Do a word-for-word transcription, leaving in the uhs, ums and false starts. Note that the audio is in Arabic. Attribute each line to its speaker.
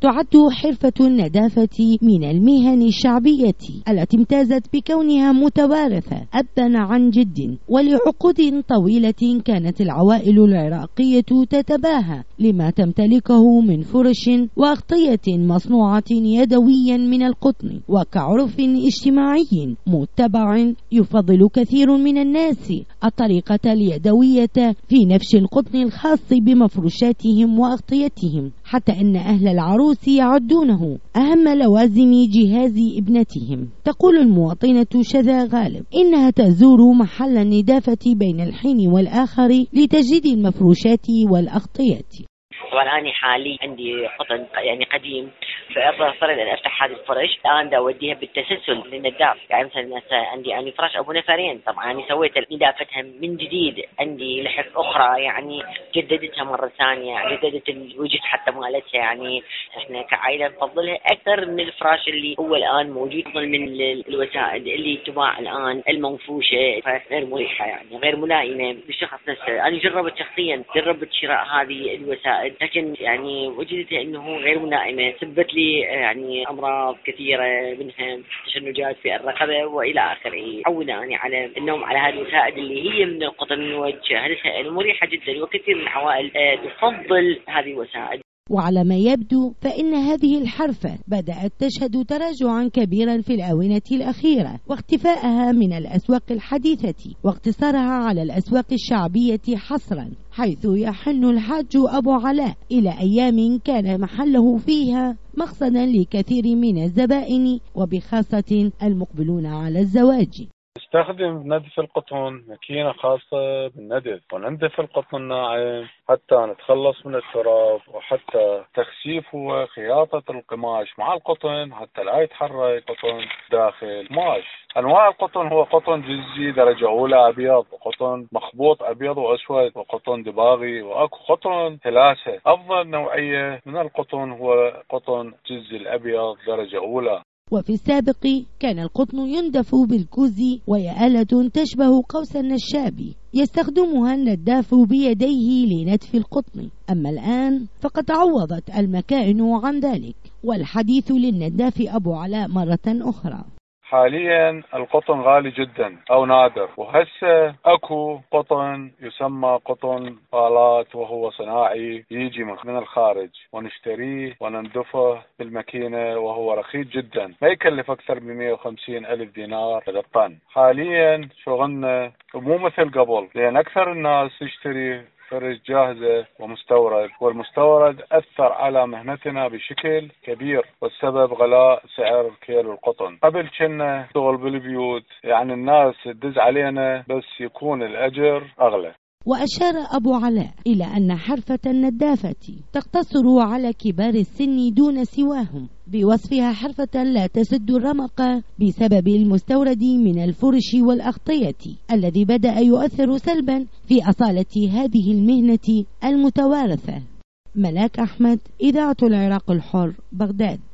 Speaker 1: تعد حرفة الندافة من المهن الشعبية التي امتازت بكونها متوارثة أبا عن جد، ولعقود طويلة كانت العوائل العراقية تتباهى لما تمتلكه من فرش وأغطية مصنوعة يدويا من القطن، وكعرف اجتماعي متبع يفضل كثير من الناس الطريقة اليدوية في نفش القطن الخاص بمفروشاتهم وأغطيتهم، حتى أن أهل العروس يعدونه أهم لوازم جهاز ابنتهم. تقول المواطنة شذا غالب إنها تزور محل الندافة بين الحين والآخر لتجديد المفروشات والأغطية.
Speaker 2: طبعا أنا حالي عندي قطن يعني قديم، فأضطريت أن أفتح هذه الفرش. الآن دا أوديها بالتسلسل للنداف، يعني مثلا عندي أنا فرش أبو نفرين، طبعا أنا سويت ندافتها من جديد. عندي لحف أخرى يعني جددتها مرة ثانية، جددت الوجه حتى مالتها. يعني إحنا كعائلة نفضلها أكثر من الفراش اللي هو الآن موجود، من الوسائد اللي تباع الآن المنفوشة، فغير مريحة يعني غير ملائمة بالشخص نفسه. أنا جربت شخصيا جربت شراء هذه الوسائد، لكن يعني وجدت انه غير ملائمه، سبت لي يعني امراض كثيره منها تشنجات في الرقبه والى اخره. عوداني على النوم على هذه الوسائد اللي هي من القطن وجهتها مريحه جدا، وكثير من العوائل تفضل هذه الوسائد.
Speaker 1: وعلى ما يبدو فإن هذه الحرفة بدأت تشهد تراجعا كبيرا في الآونة الأخيرة، واختفائها من الأسواق الحديثة واقتصارها على الأسواق الشعبية حصرا، حيث يحن الحاج أبو علاء إلى أيام كان محله فيها مقصدا لكثير من الزبائن، وبخاصة المقبلون على الزواج.
Speaker 3: نستخدم ندف القطن ماكينة خاصة بالندف، ونندف القطن الناعم حتى نتخلص من التراب، وحتى تخسيف وخياطة القماش مع القطن حتى لا يتحرك قطن داخل قماش. أنواع القطن هو قطن جزي درجة أولى أبيض، وقطن مخبوط أبيض وأسود، وقطن دباغي، وأكو قطن ثلاثة. أفضل نوعية من القطن هو قطن جزي الأبيض درجة أولى.
Speaker 1: وفي السابق كان القطن يندف بالكوز، وهي آلة تشبه قوس النشاب يستخدمها النداف بيديه لنتف القطن. أما الآن فقد عوضت المكائن عن ذلك، والحديث للنداف أبو علاء مرة أخرى.
Speaker 3: حاليا القطن غالي جدا او نادر، وهسه اكو قطن يسمى قطن آلات وهو صناعي يجي من الخارج، ونشتريه ونندفه بالماكينة وهو رخيص جدا، ما يكلف اكثر من مئة وخمسين الف دينار للطن. حاليا شغلنا مو مثل قبل، لان اكثر الناس تشتري فرش جاهزة ومستورد، والمستورد أثر على مهنتنا بشكل كبير، والسبب غلاء سعر كيلو القطن. قبل كنا شغل بالبيوت، يعني الناس تدز علينا بس يكون الأجر أغلى.
Speaker 1: وأشار أبو علاء إلى أن حرفة الندافة تقتصر على كبار السن دون سواهم، بوصفها حرفة لا تسد الرمق بسبب المستورد من الفرش والأغطية الذي بدأ يؤثر سلبا في أصالة هذه المهنة المتوارثة. ملاك أحمد، إذاعة العراق الحر، بغداد.